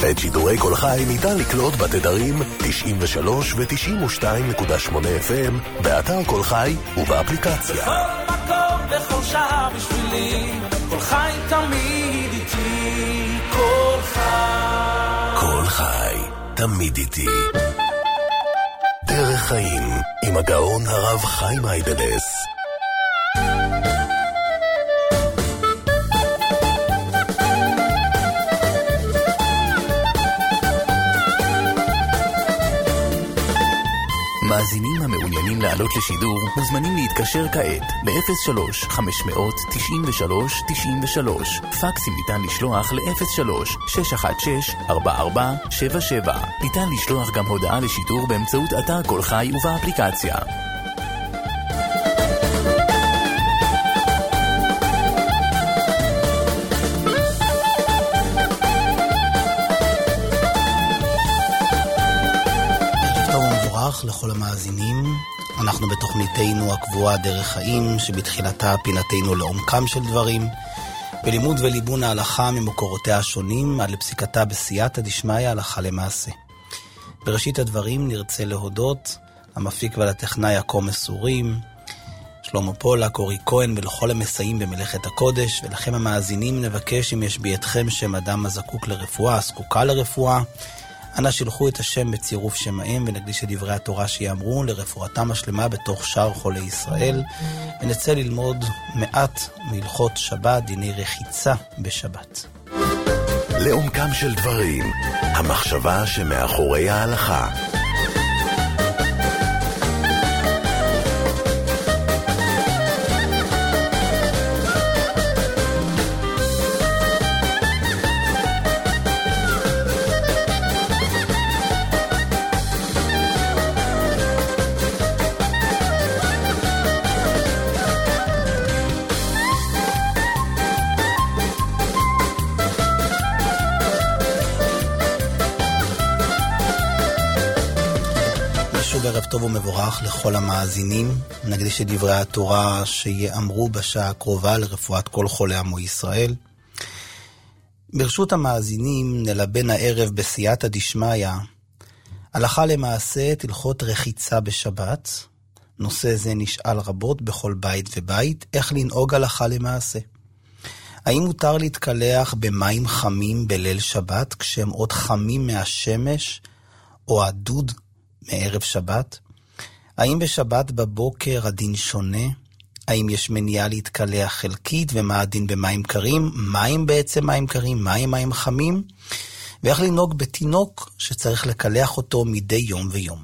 את שידורי כל חי ניתן לקלוט בתדרים 93 ו-92.8 FM, באתר כל חי ובאפליקציה. בכל מקום, בכל שעה בשבילי, כל חי תמיד איתי, כל חי. כל חי, תמיד איתי. דרך חיים, עם הגאון הרב חיים אייבלס. מאזינים המעוניינים לעלות לשידור מוזמנים להתקשר כעת ב-03-593-93-93. פקסים ניתן לשלוח ל-03-616-4477. ניתן לשלוח גם הודעה לשידור באמצעות אתר כל חי ובאפליקציה. לכל המאזינים, אנחנו בתוכניתנו הקבועה דרך חיים, שבתחילתה פינתנו לעומקם של דברים, בלימוד וליבון ההלכה ממקורותיה השונים עד לפסיקתה בסייעתא דשמיא הלכה למעשה. בראשית הדברים נרצה להודות למפיק ולטכנאי הכה מסורים, שלמה פולק, אורי כהן, ולכל המסייעים במלאכת הקודש. ולכם המאזינים נבקש, אם יש בידכם שם אדם הזקוק לרפואה, הזקוקה לרפואה, אנא שלחו את השם בצירוף שמהם, ונקדיש את דברי התורה שיאמרו לרפואתם השלמה בתוך שאר חולי ישראל. ונצא ללמוד מעט מהלכות שבת, דיני רחיצה בשבת. לעומקם של דברים, המחשבה שמאחורי ההלכה. ערב טוב ומבורך לכל המאזינים. נקדיש את דברי התורה שיאמרו בשעה הקרובה לרפואת כל חולי עמו ישראל. ברשות המאזינים נלבן הערב בסייעתא דשמיא הלכה למעשה את הלכות רחיצה בשבת. נושא זה נשאל רבות בכל בית ובית, איך לנהוג הלכה למעשה. האם מותר להתקלח במים חמים בליל שבת כשהם עוד חמים מהשמש או הדוד מערב שבת? האם בשבת בבוקר הדין שונה? האם יש מניעה להתקלח חלקית, ומה הדין במים קרים? מים בעצם מים קרים, מים חמים? ואיך לנהוג בתינוק שצריך לקלח אותו מדי יום ויום?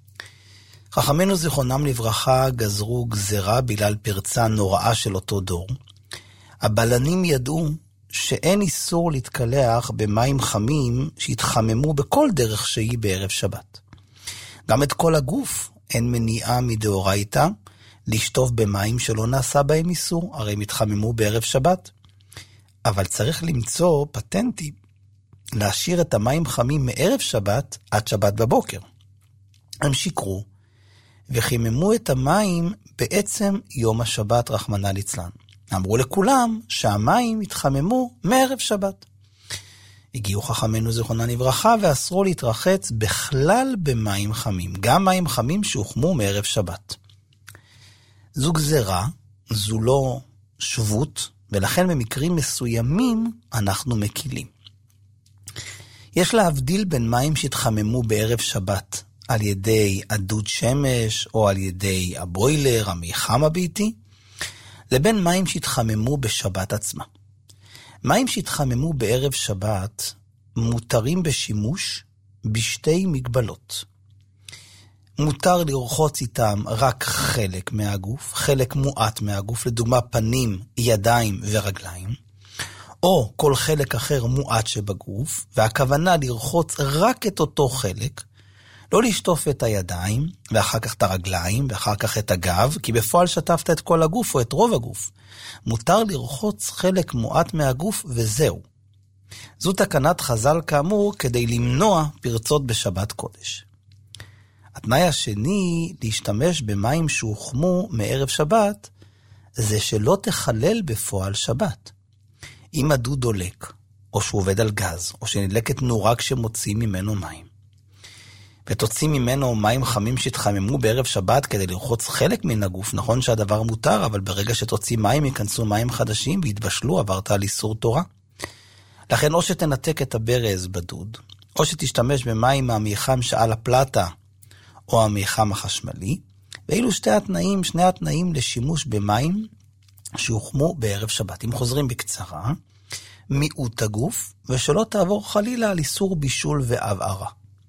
חכמינו זיכרונם לברכה גזרו גזרה בגלל פרצה נוראה של אותו דור. הבלנים ידעו שאין איסור להתקלח במים חמים שהתחממו בכל דרך שהיא בערב שבת. גם את כל הגוף אין מניעה מדאורייתא לשטוף במים שלא נעשה בהם איסור, הרי הם התחממו בערב שבת. אבל צריך למצוא פטנטים להשאיר את המים חמים מערב שבת עד שבת בבוקר. הם שיקרו וחיממו את המים בעצם יום השבת רחמנא ליצלן. אמרו לכולם שהמים התחממו מערב שבת. הגיעו חכמינו זיכרונם לברכה ואסרו להתרחץ בכלל במים חמים, גם מים חמים שהוחמו מערב שבת. זו גזרה, זו לא שבות, ולכן במקרים מסוימים אנחנו מקילים. יש להבדיל בין מים שהתחממו בערב שבת על ידי עדוד שמש או על ידי הבוילר, המיחם הביתי, לבין מים שהתחממו בשבת עצמה. מים שהתחממו בערב שבת מותרים בשימוש בשתי מגבלות. מותר לרחוץ איתם רק חלק מהגוף, חלק מועט מהגוף, לדוגמה פנים, ידיים ורגליים, או כל חלק אחר מועט שבגוף, והכוונה לרחוץ רק את אותו חלק, לא לשטוף את הידיים, ואחר כך את הרגליים, ואחר כך את הגב, כי בפועל שטפת את כל הגוף או את רוב הגוף. מותר לרחוץ חלק מועט מהגוף וזהו. זו תקנת חז"ל כאמור כדי למנוע פרצות בשבת קודש. התנאי השני להשתמש במים שהוחמו מערב שבת, זה שלא תחלל בפועל שבת. אם הדוד דולק, או שהוא עובד על גז, או שנדלקת נורה כשמוציאים ממנו מים, ותוצאים ממנו מים חמים שהתחממו בערב שבת כדי לרחוץ חלק מן הגוף, נכון שהדבר מותר, אבל ברגע שתוציא מים ייכנסו מים חדשים והתבשלו, עברת על איסור תורה. לכן או שתנתק את הברז בדוד, או שתשתמש במים מהמיחם שעל הפלטה, או המיחם החשמלי, ואילו שני התנאים לשימוש במים שהוחמו בערב שבת. אם חוזרים בקצרה, מיעוט הגוף, ושלא תעבור חלילה על איסור בישול והבערה.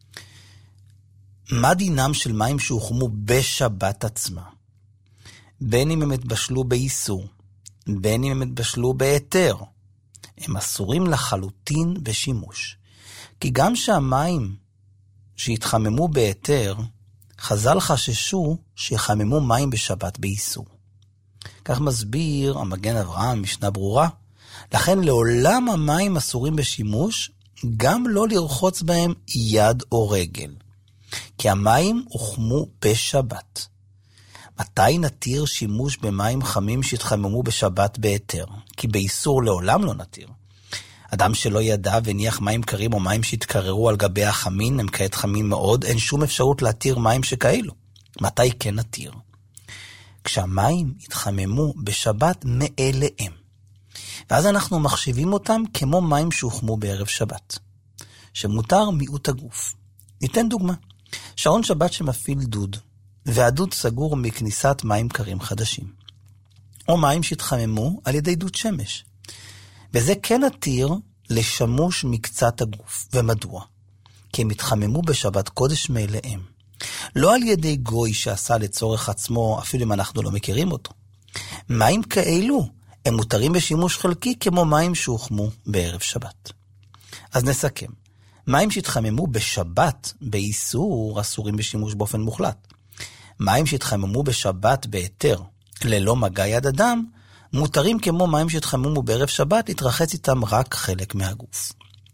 מה דינם של מים שהוחמו בשבת עצמה? בין אם הם התבשלו באיסור, בין אם הם התבשלו בהיתר, הם אסורים לחלוטין בשימוש. כי גם שהמים שהתחממו בהיתר, חז"ל חששו שיחממו מים בשבת באיסור. כך מסביר המגן אברהם, משנה ברורה. לכן לעולם המים אסורים בשימוש, גם לא לרחוץ בהם יד או רגל. כי המים הוחמו בשבת. מתי נתיר שימוש במים חמים שהתחממו בשבת בהיתר? כי באיסור לעולם לא נתיר. אדם שלא ידע וניח מים קרים או מים שהתקררו על גבי החמין, הם כעת חמים מאוד, אין שום אפשרות להתיר מים שכאלו. מתי כן נתיר? כשהמים התחממו בשבת מאליהם. ואז אנחנו מחשיבים אותם כמו מים שהוחמו בערב שבת, שמותר מיעוט הגוף. ניתן דוגמה. שעון שבת שמפעיל דוד, והדוד סגור מכניסת מים קרים חדשים. או מים שהתחממו על ידי דוד שמש. וזה כן נתיר לשמוש מקצת הגוף. ומדוע? כי הם התחממו בשבת קודש מאליהם. לא על ידי גוי שעשה לצורך עצמו, אפילו אם אנחנו לא מכירים אותו. מים כאלו הם מותרים בשימוש חלקי כמו מים שהוחמו בערב שבת. אז נסכם. מים שהתחממו בשבת באיסור אסורים בשימוש באופן מוחלט. מים שהתחממו בשבת בהיתר ללא מגע יד אדם, מותרים כמו מים שהתחממו בערב שבת, להתרחץ איתם רק חלק מהגוף.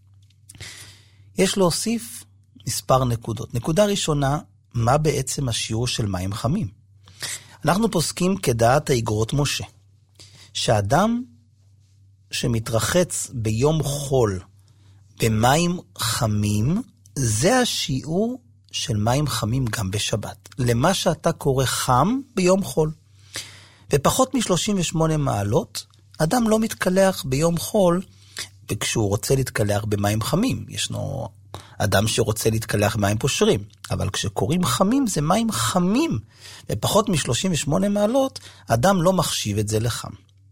יש להוסיף מספר נקודות. נקודה ראשונה, מה בעצם השיעור של מים חמים? אנחנו פוסקים כדעת האגרות משה, שאדם שמתרחץ ביום חול במים חמים, זה השיעור של מים חמים גם בשבת. למה שאתה קורא חם ביום חול. ופחות מ-38 מעלות, אדם לא מתקלח ביום חול, וכשהוא רוצה להתקלח במים חמים. ישנו אדם שרוצה להתקלח במים פושרים, אבל כשקוראים חמים זה מים חמים, ופחות מ-38 מעלות, אדם לא מחשיב את זה לחם.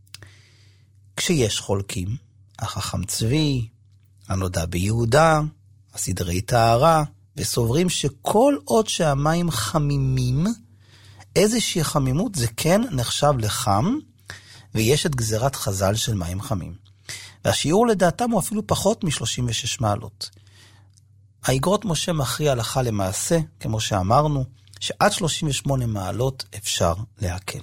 כשיש חולקים, החכם צבי, הנודע ביהודה, הסדרי טהרה, וסוברים שכל עוד שהמים חמימים, איזושהי חמימות זה כן נחשב לחם, ויש את גזירת חז"ל של מים חמים. והשיעור לדעתם הוא אפילו פחות מ-36 מעלות. האגרות משה מכריע הלכה למעשה, כמו שאמרנו, שעד 38 מעלות אפשר להקל.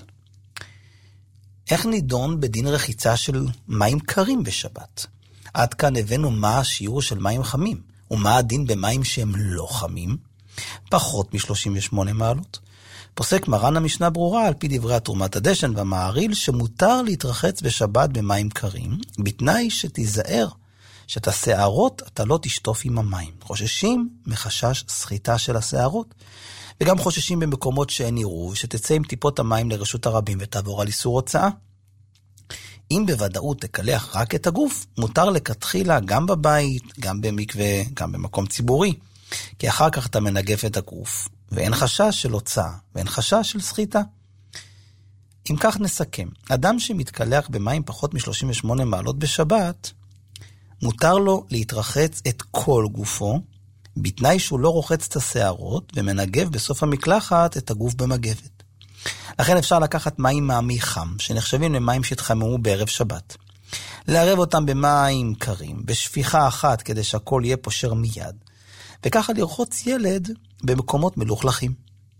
איך נידון בדין רחיצה של מים קרים בשבת? עד כאן הבאנו מה השיעור של מים חמים, ומה הדין במים שהם לא חמים, פחות מ-38 מעלות. פוסק מרן המשנה ברורה על פי דברי התרומת הדשן והמעריל, שמותר להתרחץ בשבת במים קרים, בתנאי שתיזהר שאת השערות אתה לא תשטוף עם המים. חוששים מחשש סחיטה של השערות, וגם חוששים במקומות שאין עירוב, שתצא עם טיפות המים לרשות הרבים ותעבור על איסור הוצאה. אם בוודאות תקלח רק את הגוף, מותר לכתחילה גם בבית, גם במקווה, גם במקום ציבורי, כי אחר כך אתה מנגף את הגוף, ואין חשש של הוצאה, ואין חשש של סחיטה. אם כך נסכם, אדם שמתקלח במים פחות מ-38 מעלות בשבת, מותר לו להתרחץ את כל גופו, בתנאי שהוא לא רוחץ את השערות, ומנגב בסוף המקלחת את הגוף במגבת. לכן אפשר לקחת מים מעמי חם, שנחשבים למים שהתחממו בערב שבת. לערב אותם במים קרים, בשפיכה אחת כדי שהכל יהיה פושר מיד, וככה לרחוץ ילד במקומות מלוכלכים.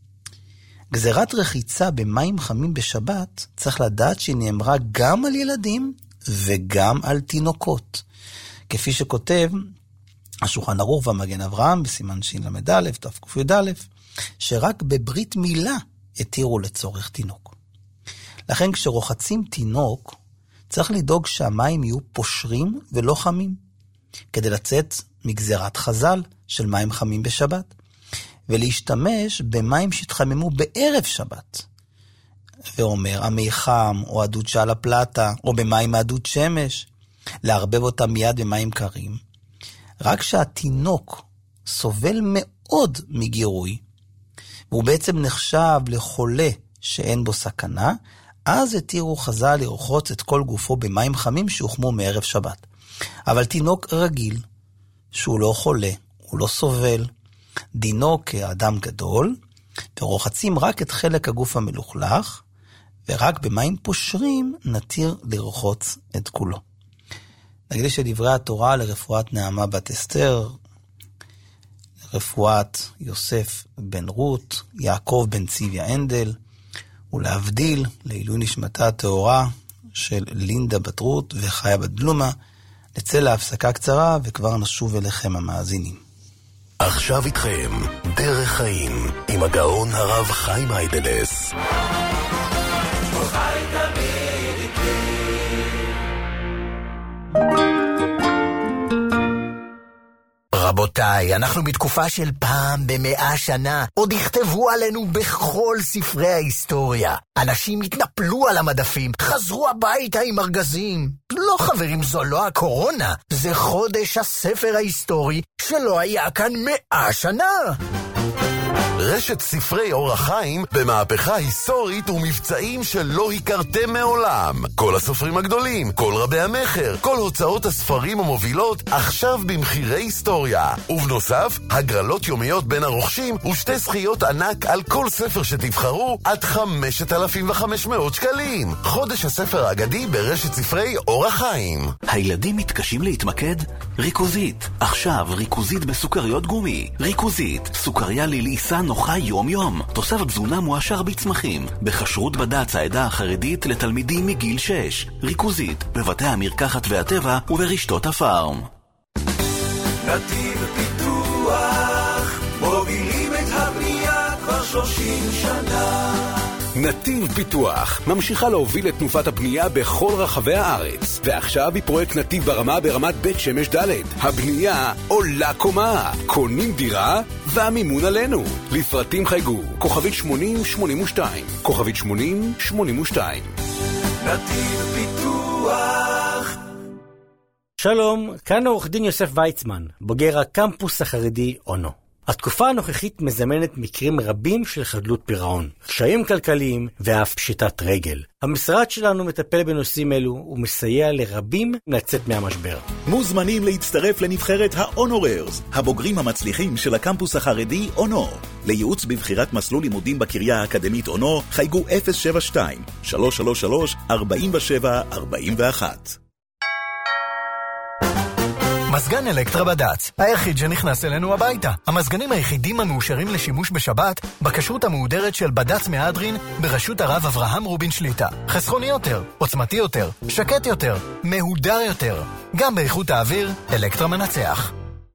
גזירת רחיצה במים חמים בשבת, צריך לדעת שהיא נאמרה גם על ילדים וגם על תינוקות. כפי שכותב השולחן ערוך והמגן אברהם בסימן של"א, תק"א, שרק בברית מילה התירו לצורך תינוק. לכן כשרוחצים תינוק, צריך לדאוג שהמים יהיו פושרים ולא חמים. כדי לצאת מגזירת חז"ל של מים חמים בשבת, ולהשתמש במים שהתחממו בערב שבת. ואומר, המי חם, או הדוד על הפלטה, או במים מהדוד שמש, להרבב אותם מיד במים קרים. רק שהתינוק סובל מאוד מגירוי, והוא בעצם נחשב לחולה שאין בו סכנה, אז התירו חז"ל לרחוץ את כל גופו במים חמים שהוחמו מערב שבת. אבל תינוק רגיל, שהוא לא חולה, הוא לא סובל, דינו כאדם גדול, ורוחצים רק את חלק הגוף המלוכלך, ורק במים פושרים נתיר לרחוץ את כולו. נקדיש שדברי התורה לרפואת נעמה בת אסתר, רפואת יוסף בן רות, יעקב בן ציוויה אנדל, ולהבדיל לעילוי נשמתה הטהורה של לינדה בת רות וחיה בת בלומה. נצא להפסקה קצרה וכבר נשוב אליכם המאזינים. עכשיו איתכם דרך חיים עם הגאון הרב חיים היידלס. רבותיי, אנחנו בתקופה של פעם ב100 שנה. עוד יכתבו עלינו בכל ספרי ההיסטוריה. אנשים התנפלו על המדפים, חזרו הביתה עם ארגזים. לא חברים, זו לא הקורונה. זה חודש הספר ההיסטורי שלא היה כאן 100 שנה. רשת ספרי אור החיים במהפכה היסטורית ומבצעים שלא הכרתם מעולם. כל הסופרים הגדולים, כל רבי המחר, כל הוצאות הספרים המובילות עכשיו במחירי היסטוריה. ובנוסף, הגרלות יומיות בין הרוכשים ושתי זכיות ענק על כל ספר שתבחרו עד 5,500 שקלים. חודש הספר האגדי ברשת ספרי אור החיים. הילדים מתקשים להתמקד? ריכוזית. עכשיו ריכוזית בסוכריות גומי. ריכוזית, סוכריה ללעיסה נוחה יום יום. תוסף תזונה מועשר בצמחים. בכשרות בד"ץ העדה החרדית לתלמידים מגיל 6. ריכוזית, בבתי המרקחת והטבע וברשתות הפארם. נתיב פיתוח, מובילים את הבנייה כבר 30 שנה. נתיב פיתוח ממשיכה להוביל את תנופת הבנייה בכל רחבי הארץ, ועכשיו היא פרויקט נתיב ברמה ברמת בית שמש ד'. הבנייה עולה קומה, קונים דירה והמימון עלינו. לפרטים חייגו כוכבית 8082, כוכבית 8082. נתיב פיתוח. שלום, כאן עורך דין יוסף ויצמן, בוגר הקמפוס החרדי אונו. התקופה הנוכחית מזמנת מקרים רבים של חדלות פירעון, קשיים כלכליים ואף פשיטת רגל. המשרד שלנו מטפל בנושאים אלו ומסייע לרבים לצאת מהמשבר. מוזמנים להצטרף לנבחרת האונוררס, הבוגרים המצליחים של הקמפוס החרדי אונו. לייעוץ בבחירת מסלול לימודים בקריה האקדמית אונו, חייגו 072-333-4741. מזגן אלקטרה בד"ץ, היחיד שנכנס אלינו הביתה. המזגנים היחידים המאושרים לשימוש בשבת, בכשרות המהודרת של בד"ץ מהדרין, בראשות הרב אברהם רובין שליטה. חסכוני יותר, עוצמתי יותר, שקט יותר, מהודר יותר. גם באיכות האוויר, אלקטרה מנצח.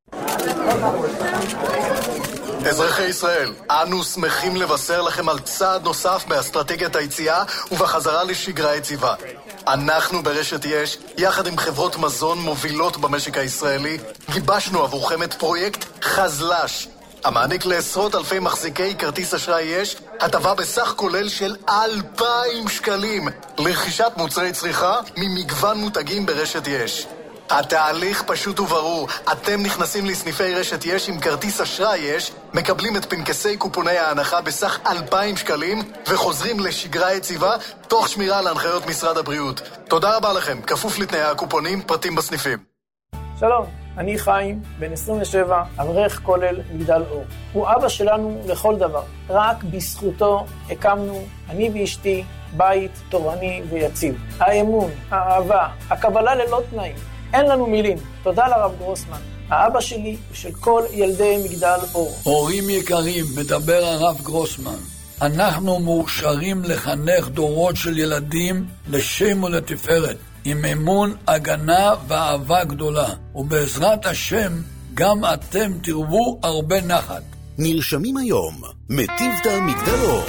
אזרחי ישראל, אנו שמחים לבשר לכם על צעד נוסף באסטרטגיית היציאה ובחזרה לשגרה יציבה. אנחנו ברשת יש, יחד עם חברות מזון מובילות במשק הישראלי, גיבשנו עבורכם את פרויקט חזל"ש, המעניק לעשרות אלפי מחזיקי כרטיס אשראי יש, הטבה בסך כולל של 2,000 שקלים לרכישת מוצרי צריכה ממגוון מותגים ברשת יש. התהליך פשוט וברור. אתם נכנסים לסניפי רשת יש עם כרטיס אשראי יש, מקבלים את פנקסי קופוני ההנחה בסך 2,000 שקלים וחוזרים לשגרה יציבה תוך שמירה על הנחיות משרד הבריאות. תודה רבה לכם, כפוף לתנאי הקופונים, פרטים בסניפים. שלום, אני חיים, בן 27, אברך כולל מגדל אור. הוא אבא שלנו לכל דבר. רק בזכותו הקמנו, אני ואשתי, בית תורני ויציב. האמון, האהבה, הקבלה ללא תנאים. אין לנו מילים. תודה לרב גרוסמן, האבא שלי ושל כל ילדי מגדל אור. הורים יקרים, מדבר הרב גרוסמן. אנחנו מאושרים לחנך דורות של ילדים לשם ולתפארת, עם אמון, הגנה ואהבה גדולה. ובעזרת השם, גם אתם תרבו הרבה נחת. נרשמים היום, מטיבתא מגדל אור,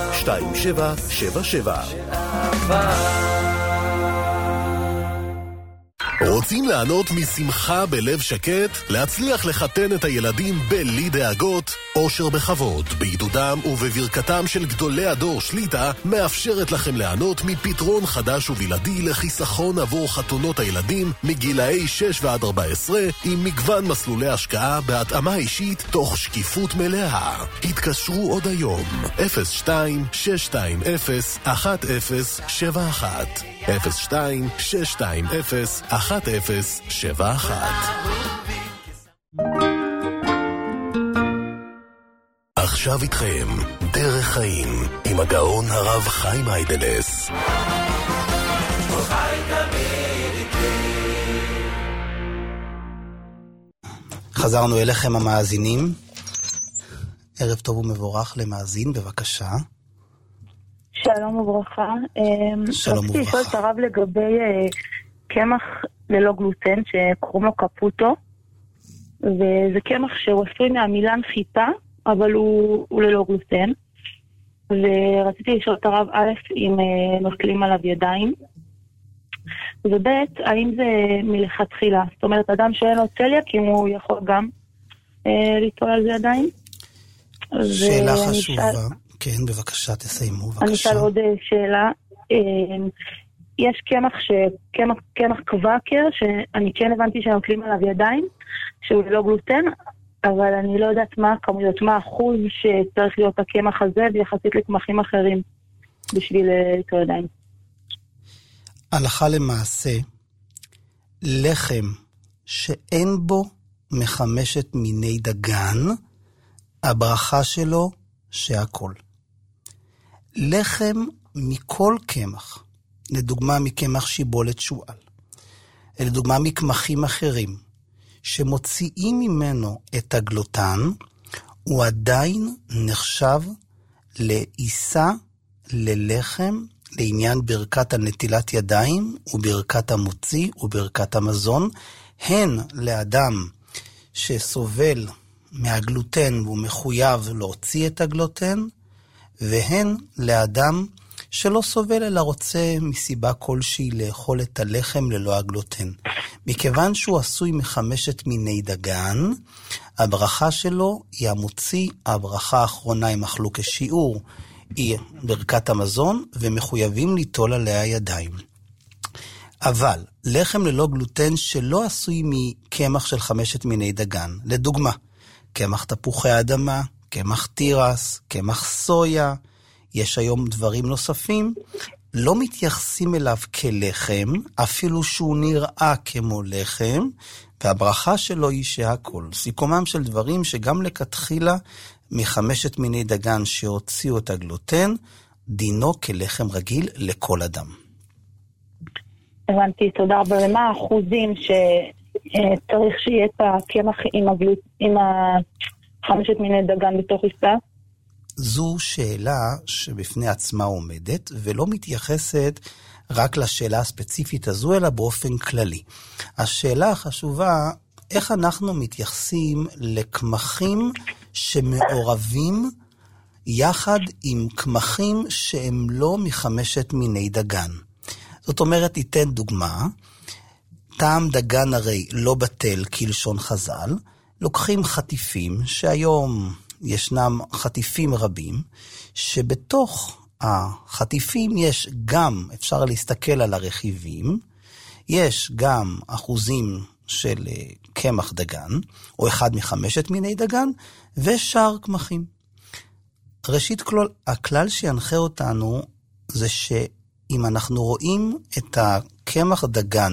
072-213-2777. רוצים לענות משמחה בלב שקט? להצליח לחתן את הילדים בלי דאגות? אושר בכבוד, בעידודם ובברכתם של גדולי הדור שליטה, מאפשרת לכם לענות מפתרון חדש ובלעדי לחיסכון עבור חתונות הילדים מגילאי 6 ועד 14, עם מגוון מסלולי השקעה בהתאמה אישית תוך שקיפות מלאה. התקשרו עוד היום, 02-620-1071, 02-620-1071. עכשיו איתכם, דרך חיים, עם הגאון הרב חיים היידלס. חזרנו אליכם המאזינים. ערב טוב ומבורך למאזין, בבקשה. שלום וברכה. שלום וברכה. רציתי לשאול את הרב לגבי קמח ללא גלוטן שקוראים לו קפוטו, וזה קמח שהוא עשוי מהמילן חיטה, אבל הוא ללא גלוטן. ורציתי לשאול את הרב א' אם נוטלים עליו ידיים, וב' האם זה מלכתחילה, זאת אומרת אדם שאין לו צליאק אם הוא יכול גם ליטול על זה ידיים. שאלה חשובה. כן, בבקשה, תסיימו, בבקשה. אני אשאל עוד שאלה. יש קמח קוואקר, שאני כן הבנתי שנוטלים עליו ידיים, שהוא ללא גלוטן, אבל אני לא יודעת מה הכמויות, מה האחוז שצריך להיות הקמח הזה, ויחסית לקמחים אחרים, בשביל ליטול ידיים. הלכה למעשה, לחם שאין בו מחמשת מיני דגן, הברכה שלו שהכל. לחם מכל קמח, לדוגמה מקמח שיבולת שועל, לדוגמה מקמחים אחרים, שמוציאים ממנו את הגלוטן, הוא עדיין נחשב לעיסה ללחם, לעניין ברכת הנטילת ידיים, וברכת המוציא, וברכת המזון, הן לאדם שסובל מהגלוטן והוא מחויב להוציא את הגלוטן, והן לאדם שלא סובל אלא רוצה מסיבה כלשהי לאכול את הלחם ללא הגלוטן. מכיוון שהוא עשוי מחמשת מיני דגן, הברכה שלו היא המוציא, הברכה האחרונה היא מחלוק השיעור, היא ברכת המזון, ומחויבים ליטול עליה ידיים. אבל לחם ללא גלוטן שלא עשוי מקמח של חמשת מיני דגן, לדוגמה, קמח תפוחי אדמה, קמח תירס, קמח סויה, יש היום דברים נוספים, לא מתייחסים אליו כלחם, אפילו שהוא נראה כמו לחם, והברכה שלו היא שהכל. סיכומם של דברים שגם לכתחילה מחמשת מיני דגן שהוציאו את הגלוטן, דינו כלחם רגיל לכל אדם. הבנתי, תודה רבה. ומה האחוזים שצריך שיהיה את הקמח עם חמשת מיני דגן בתוך עיסה? זו שאלה שבפני עצמה עומדת, ולא מתייחסת רק לשאלה הספציפית הזו, אלא באופן כללי. השאלה החשובה, איך אנחנו מתייחסים לקמחים שמעורבים יחד עם קמחים שהם לא מחמשת מיני דגן. זאת אומרת, ניתן דוגמה, טעם דגן הרי לא בטל כלשון חז"ל, לוקחים חטיפים שהיום ישנם חטיפים רבים, שבתוך החטיפים יש גם, אפשר להסתכל על הרכיבים, יש גם אחוזים של קמח דגן, או אחד מחמשת מיני דגן, ושאר קמחים. ראשית, הכלל שינחה אותנו, זה שאם אנחנו רואים את הקמח דגן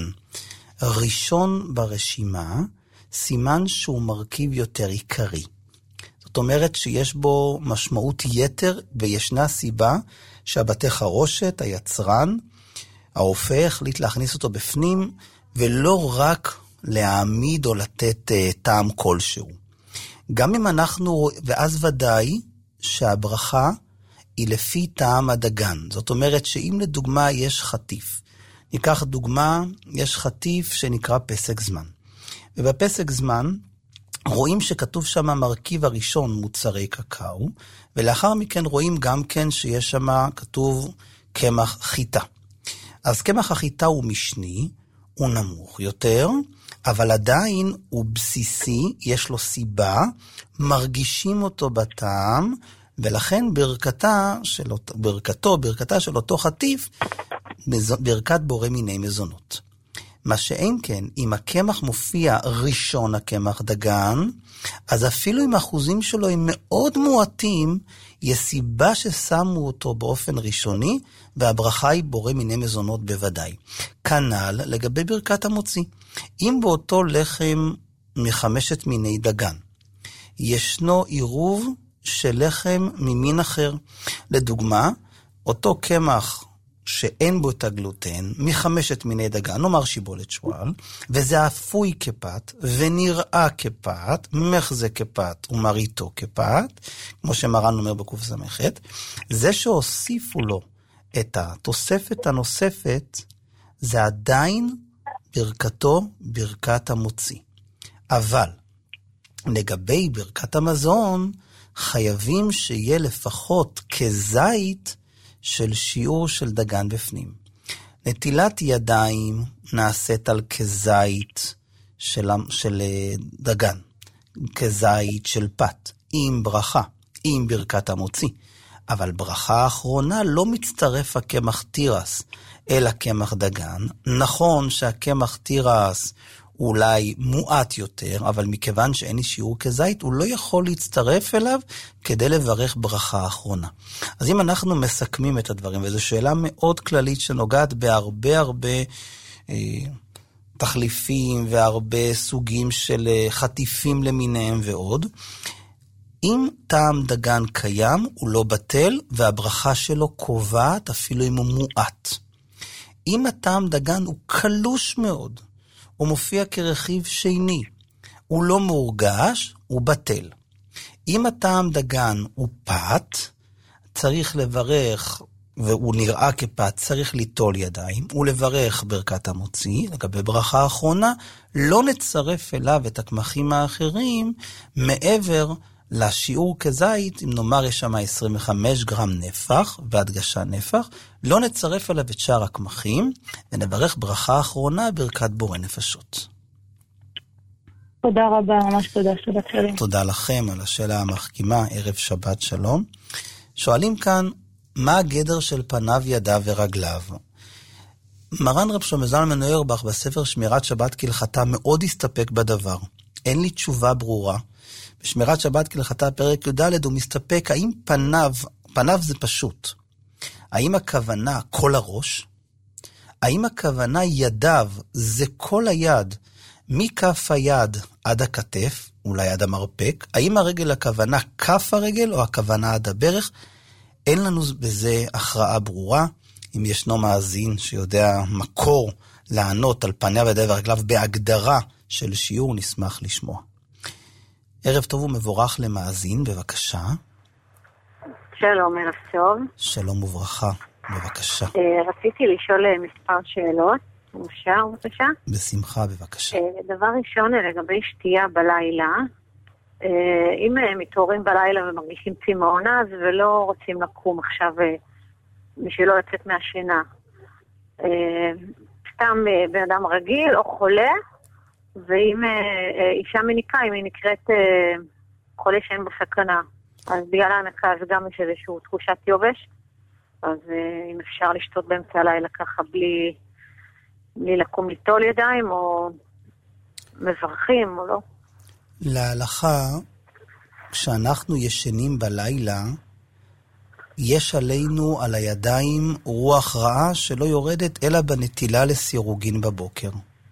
ראשון ברשימה, סימן שהוא מרכיב יותר עיקרי. זאת אומרת שיש בו משמעות יתר, וישנה סיבה שהבתי חרושת, היצרן, האופה החליט להכניס אותו בפנים, ולא רק להעמיד או לתת טעם כלשהו. גם אם אנחנו, ואז ודאי שהברכה היא לפי טעם הדגן. זאת אומרת שאם לדוגמה יש חטיף, ניקח דוגמה, יש חטיף שנקרא פסק זמן. ובפסק זמן רואים שכתוב שם המרכיב הראשון מוצרי קקאו, ולאחר מכן רואים גם כן שיש שם כתוב קמח חיטה. אז קמח החיטה הוא משני, הוא נמוך יותר, אבל עדיין הוא בסיסי, יש לו סיבה, מרגישים אותו בטעם, ולכן ברכתה של אותו חטיף, ברכת בורא מיני מזונות. מה שאין כן, אם הקמח מופיע ראשון הקמח דגן, אז אפילו אם האחוזים שלו הם מאוד מועטים, יש סיבה ששמו אותו באופן ראשוני, והברכה היא בורא מיני מזונות בוודאי. כנ"ל לגבי ברכת המוציא. אם באותו לחם מחמשת מיני דגן, ישנו עירוב של לחם ממין אחר. לדוגמה, אותו קמח שאין בו את הגלוטן, מחמשת מיני דגן, נאמר שיבולת שועל, וזה אפוי כפת, ונראה כפת, מחזה כפת, ומריתו כפת, כמו שמרן אומר בקוף סמכת, זה שהוסיפו לו את התוספת הנוספת, זה עדיין ברכתו, ברכת המוציא. אבל, לגבי ברכת המזון, חייבים שיהיה לפחות כזית של שיעור של דגן בפנים. נטילת ידיים נעשית על כזית של דגן, כזית של פת, עם ברכה, עם ברכת המוציא. אבל ברכה האחרונה לא מצטרף הקמח תירס, אלא קמח דגן. נכון שהקמח תירס אולי מועט יותר, אבל מכיוון שאין לי שיעור כזית, הוא לא יכול להצטרף אליו כדי לברך ברכה האחרונה. אז אם אנחנו מסכמים את הדברים, וזו שאלה מאוד כללית שנוגעת בהרבה תחליפים והרבה סוגים של חטיפים למיניהם ועוד, אם טעם דגן קיים, הוא לא בטל, והברכה שלו קובעת אפילו אם הוא מועט. אם הטעם דגן הוא קלוש מאוד, הוא מופיע כרכיב שני, הוא לא מורגש, הוא בטל. אם הטעם דגן הוא פת, צריך לברך, והוא נראה כפת, צריך ליטול ידיים, ולברך ברכת המוציא, לגבי ברכה האחרונה, לא נצרף אליו את הקמחים האחרים, מעבר לשיעור כזית, אם נאמר יש שם 25 גרם נפח, והדגשה נפח, לא נצרף אליו את שאר הקמחים, ונברך ברכה האחרונה, ברכת בורא נפשות. תודה רבה, ממש תודה, שבת שלום. תודה לכם על השאלה המחכימה, ערב שבת שלום. שואלים כאן, מה הגדר של פניו, ידיו ורגליו? מרן רב שלמה זלמן אוירבך בספר שמירת שבת כהלכתה מאוד הסתפק בדבר. אין לי תשובה ברורה. בשמירת שבת כהלכתה פרק י"ד הוא מסתפק, האם פניו זה פשוט. האם הכוונה כל הראש? האם הכוונה ידיו זה כל היד, מכף היד עד הכתף, אולי עד המרפק? האם הרגל הכוונה כף הרגל או הכוונה עד הברך? אין לנו בזה הכרעה ברורה. אם ישנו מאזין שיודע מקור לענות על פניו ידיו ורגליו בהגדרה של שיעור, נשמח לשמוע. ערב טוב ומבורך למאזין, בבקשה. שלום, ערב טוב. שלום וברכה, בבקשה. רציתי לשאול מספר שאלות, אפשר בבקשה? בשמחה, בבקשה. דבר ראשון, לגבי שתייה בלילה, אם מתעוררים בלילה ומרגישים צמאון אז ולא רוצים לקום עכשיו בשביל לא לצאת מהשינה, סתם בן אדם רגיל או חולה, ואם אישה מניקה, אם היא נקראת חולה שאין בסכנה, אז בגלל ההנקה אז גם יש איזושהי תחושת יובש, אז אם אפשר לשתות באמצע הלילה ככה בלי לקום ליטול ידיים, או מברכים או לא. להלכה, כשאנחנו ישנים בלילה, יש עלינו על הידיים רוח רעה שלא יורדת אלא בנטילה לסירוגין בבוקר.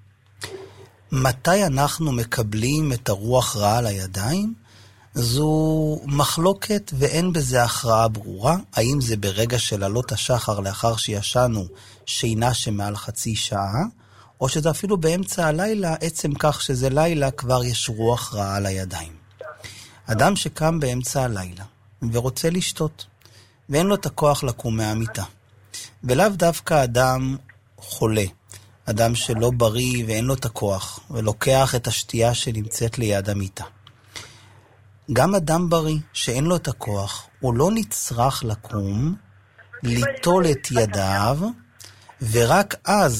מתי אנחנו מקבלים את הרוח רעה על הידיים? זו מחלוקת ואין בזה הכרעה ברורה. האם זה ברגע של עלות השחר לאחר שישנו שינה שמעל חצי שעה, או שזה אפילו באמצע הלילה, עצם כך שזה לילה כבר יש רוח רעה על הידיים. אדם שקם באמצע הלילה ורוצה לשתות, ואין לו את הכוח לקום מהמיטה, ולאו דווקא אדם חולה, אדם שלא בריא ואין לו את הכוח, ולוקח את השתייה שנמצאת ליד המיטה. גם אדם בריא שאין לו את הכוח, הוא לא נצרך לקום, ליטול את ידיו, ורק אז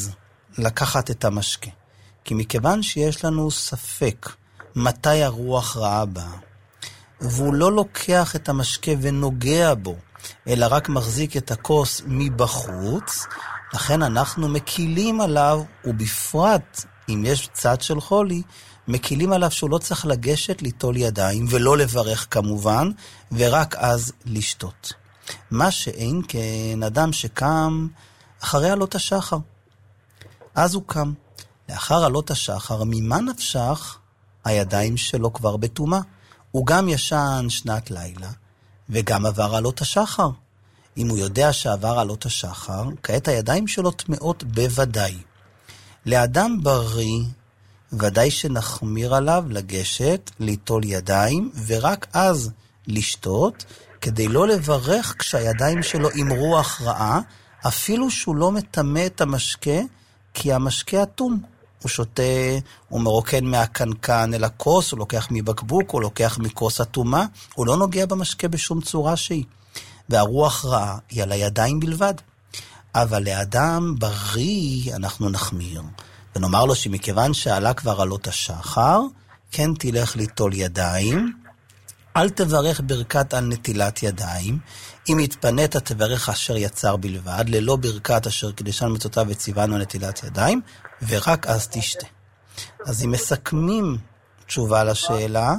לקחת את המשקה. כי מכיוון שיש לנו ספק מתי הרוח רעה באה, והוא לא לוקח את המשקה ונוגע בו, אלא רק מחזיק את הכוס מבחוץ, לכן אנחנו מקילים עליו, ובפרט אם יש צד של חולי, מקילים עליו שהוא לא צריך לגשת ליטול ידיים, ולא לברך כמובן, ורק אז לשתות. מה שאין כן אדם שקם אחרי עלות השחר. אז הוא קם. לאחר עלות השחר, ממה נפשך? הידיים שלו כבר בטומאה. הוא גם ישן שנת לילה, וגם עבר עלות השחר. אם הוא יודע שעבר עלות השחר, כעת הידיים שלו טמאות בוודאי. לאדם בריא, ודאי שנחמיר עליו לגשת, ליטול ידיים, ורק אז לשתות, כדי לא לברך כשהידיים שלו עם רוח רעה, אפילו שהוא לא מטמא את המשקה, כי המשקה אטום. הוא שותה, הוא מרוקן מהקנקן אל הכוס, הוא לוקח מבקבוק, הוא לוקח מכוס אטומה, הוא לא נוגע במשקה בשום צורה שהיא. והרוח רעה היא על הידיים בלבד. אבל לאדם בריא אנחנו נחמיר. ונאמר לו שמכיוון שעלה כבר עלות השחר, כן תלך ליטול ידיים, אל תברך ברכת על נטילת ידיים, אם התפנית תברך אשר יצר בלבד, ללא ברכת אשר קדישן מצותיו וציוונו נטילת ידיים, ורק אז תשתה. אז אם מסכמים תשובה לשאלה,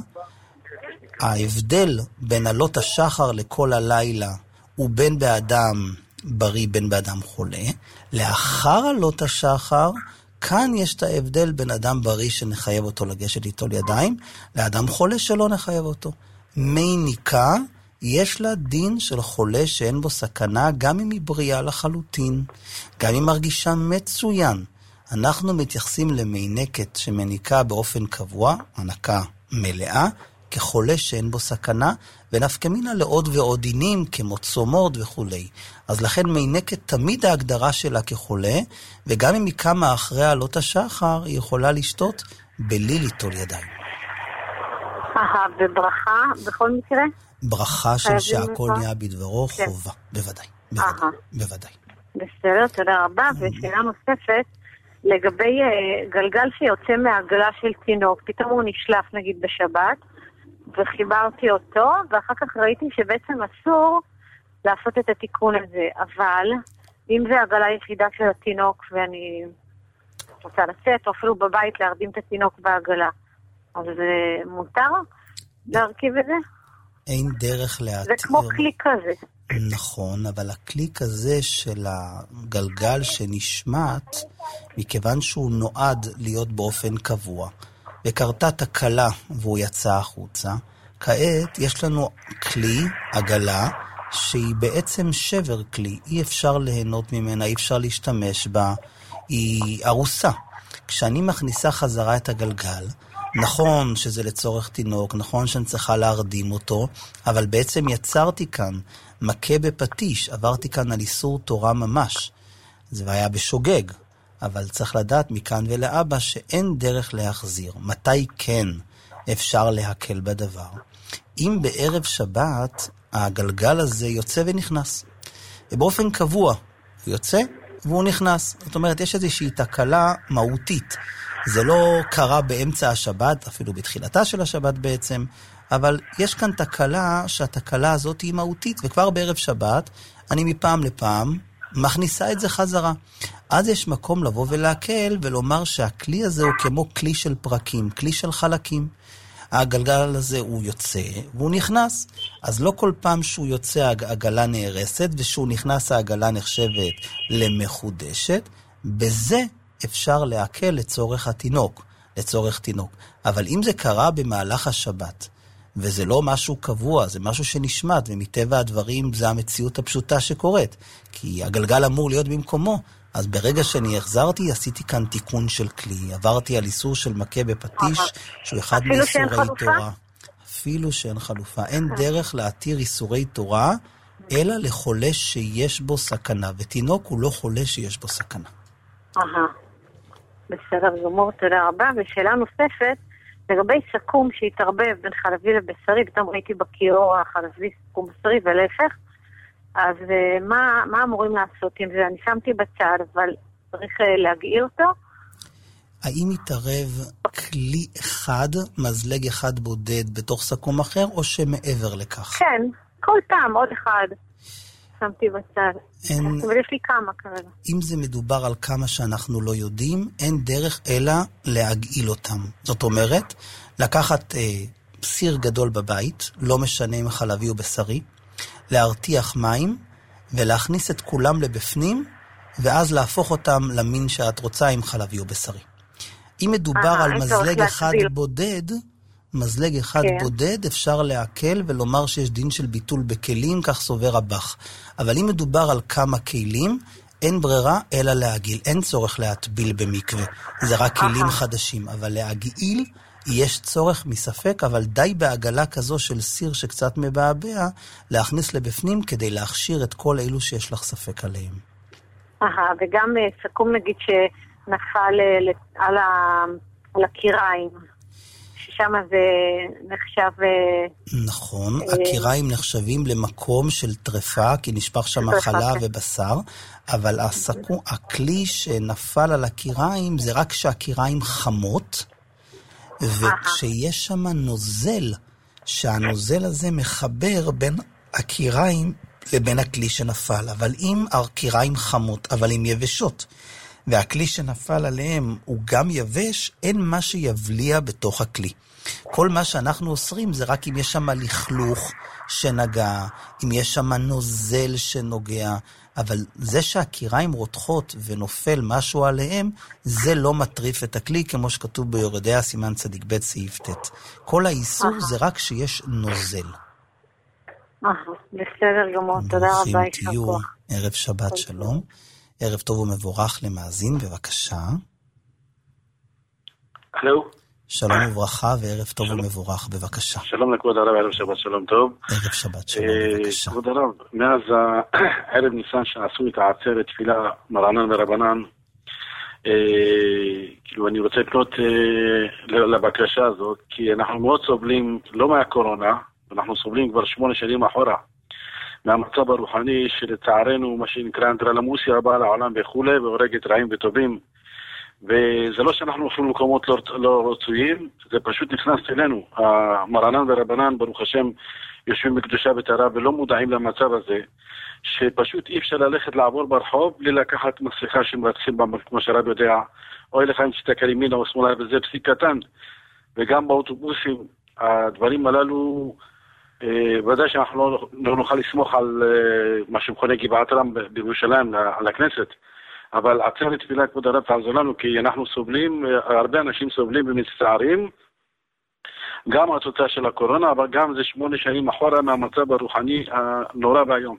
ההבדל בין עלות השחר לכל הלילה, הוא בין באדם בריא בין באדם חולה. לאחר עלות השחר, כאן יש את ההבדל בין אדם בריא שנחייב אותו לגשת ליטול ידיים, לאדם חולה שלא נחייב אותו. מי ניקה, יש לה דין של חולה שאין בו סכנה, גם אם היא בריאה לחלוטין, גם אם מרגישה מצוין. אנחנו מתייחסים למינקת שמניקה באופן קבוע, הנקה מלאה, כחולה שאין בו סכנה, ונפקמינה לעוד ועוד דינים כמו צומות וכו'. אז לכן מינקת תמיד ההגדרה שלה כחולה, וגם אם היא קמה אחרי עלות השחר, היא יכולה לשתות בלי ליטול ידיים. וברכה בכל מקרה? ברכה של שהכל נהיה בדברו, כן. חובה, בוודאי, בוודאי. בסדר, תודה רבה. ושאלה נוספת, לגבי גלגל שיוצא מהעגלה של תינוק, פתאום הוא נשלף נגיד בשבת, וחיברתי אותו, ואחר כך ראיתי שבעצם אסור לעשות את התיקון הזה, אבל אם זה העגלה היחידה של התינוק, ואני רוצה לצאת, או אפילו בבית להרדים את התינוק בעגלה, אז זה מותר להרכיב את זה? אין דרך להתיר. זה כמו כלי כזה. נכון, אבל הכלי כזה של הגלגל שנשמט, מכיוון שהוא נועד להיות באופן קבוע, וקרתה תקלה והוא יצא החוצה, כעת יש לנו כלי, עגלה, שהיא בעצם שבר כלי, אי אפשר ליהנות ממנה, אי אפשר להשתמש בה, היא ארוסה. כשאני מכניסה חזרה את הגלגל, נכון שזה לצורך תינוק, נכון שאני צריכה להרדים אותו, אבל בעצם יצרתי כאן מכה בפטיש, עברתי כאן על איסור תורה ממש. זה היה בשוגג, אבל צריך לדעת מכאן ולאבא שאין דרך להחזיר. מתי כן אפשר להקל בדבר? אם בערב שבת הגלגל הזה יוצא ונכנס, ובאופן קבוע הוא יוצא והוא נכנס. זאת אומרת, יש איזושהי תקלה מהותית. זה לא קרה באמצע השבת, אפילו בתחילתה של השבת בעצם, אבל יש כאן תקלה שהתקלה הזאת היא מהותית, וכבר בערב שבת אני מפעם לפעם מכניסה את זה חזרה. אז יש מקום לבוא ולהקל ולומר שהכלי הזה הוא כמו כלי של פרקים, כלי של חלקים. הגלגל הזה הוא יוצא והוא נכנס. אז לא כל פעם שהוא יוצא העגלה נהרסת, ושהוא נכנס העגלה נחשבת למחודשת. בזה אפשר להקל לצורך התינוק, לצורך תינוק. אבל אם זה קרה במהלך השבת, וזה לא משהו קבוע, זה משהו שנשמט, ומטבע הדברים זה המציאות הפשוטה שקורית, כי הגלגל אמור להיות במקומו, אז ברגע שאני החזרתי, עשיתי כאן תיקון של כלי, עברתי על איסור של מכה בפטיש, שהוא אחד מאיסורי תורה. אפילו שאין חלופה. אין דרך להתיר איסורי תורה, אלא לחולה שיש בו סכנה, ותינוק הוא לא חולה שיש בו סכנה. בסדר גמור, תודה רבה. ושאלה נוספת, לגבי סכום שהתערבב בין חלבי לבשרי, פתאום ראיתי בכיור החלבי סכום בשרי ולהפך, אז מה אמורים לעשות עם זה? אני שמתי בצד, אבל צריך להגעיל אותו. האם יתערב כלי אחד, מזלג אחד בודד בתוך סכו"ם אחר, או שמעבר לכך? כן, כל פעם עוד אחד שמתי בצד. אבל יש לי כמה כרגע. אם זה מדובר על כמה שאנחנו לא יודעים, אין דרך אלא להגעיל אותם. זאת אומרת, לקחת סיר גדול בבית, לא משנה אם חלבי או בשרי, להרתיח מים ולהכניס את כולם לבפנים, ואז להפוך אותם למין שאת רוצה עם חלבי או בשרי. אם מדובר על מזלג אחד בודד, מזלג אחד בודד אפשר להקל ולומר שיש דין של ביטול בכלים, כך סובר הבח. אבל אם מדובר על כמה כלים, אין ברירה אלא להגעיל. אין צורך להטביל במקווה. זה רק כלים חדשים. אבל להגעיל יש צורך מספק, אבל די בעגלה כזו של סיר שקצת מבעבע, להכניס לבפנים כדי להכשיר את כל אלו שיש לך ספק עליהם. וגם סכו"ם נגיד שנפל על הקיריים. ששם זה נחשב... נכון, הקיריים נחשבים למקום של טרפה, כי נשפך שם חלב ובשר, אבל הכלי שנפל על הקיריים זה רק שהקיריים חמות, וכשיש שם נוזל, שהנוזל הזה מחבר בין הקיריים לבין הכלי שנפל. אבל אם הקיריים חמות, אבל אם יבשות, והכלי שנפל עליהם הוא גם יבש, אין מה שיבליע בתוך הכלי. כל מה שאנחנו אוסרים זה רק אם יש שם לכלוך שנגע, אם יש שם נוזל שנוגע, אבל זה שהקיריים רותחות ונופל משהו עליהם, זה לא מטריף את הכלי, כמו שכתוב ביורדיה סימן צדיק ב' סעיף ט'. כל האיסור זה רק שיש נוזל. בסדר גמור, תודה רבה. תהיו, ערב שבת שלום. ערב טוב ומבורך למאזין, בבקשה. הלו. שלום וברכה וערב טוב ומבורך, בבקשה. שלום לכבוד הרב, ערב שבת שלום טוב. ערב שבת שלום, בבקשה. כבוד הרב, מאז ערב ניסן שעשו את העצרת תפילה מרנן ורבנן, כאילו אני רוצה לפנות לבקשה הזאת, כי אנחנו מאוד סובלים, לא מהקורונה, אנחנו סובלים כבר 8 שנים אחורה, מהמצב הרוחני שלצערנו, מה שנקרא אנדרלמוסיה הבאה לעולם וכולי, והורגת רעים וטובים. וזה לא שאנחנו הולכים למקומות לא רצויים, זה פשוט נכנס אלינו. המרנן ורבנן, ברוך השם, יושבים בקדושה וטהרה ולא מודעים למצב הזה, שפשוט אי אפשר ללכת לעבור ברחוב בלי לקחת מסכה שמרצים בה, כמו שהרב יודע, אוי לך אם תסתכל ימינה או שמאלה, וזה פסיק קטן. וגם באוטובוסים, הדברים הללו, ודאי שאנחנו לא נוכל לסמוך על מה שמכונה גבעת רם בירושלים, על הכנסת. אבל עצרת תפילה כבוד הרב תעזור לנו, כי אנחנו סובלים, הרבה אנשים סובלים ומצטערים, גם התוצאה של הקורונה, אבל גם זה 8 שנים אחורה מהמצב הרוחני הנורא והיום.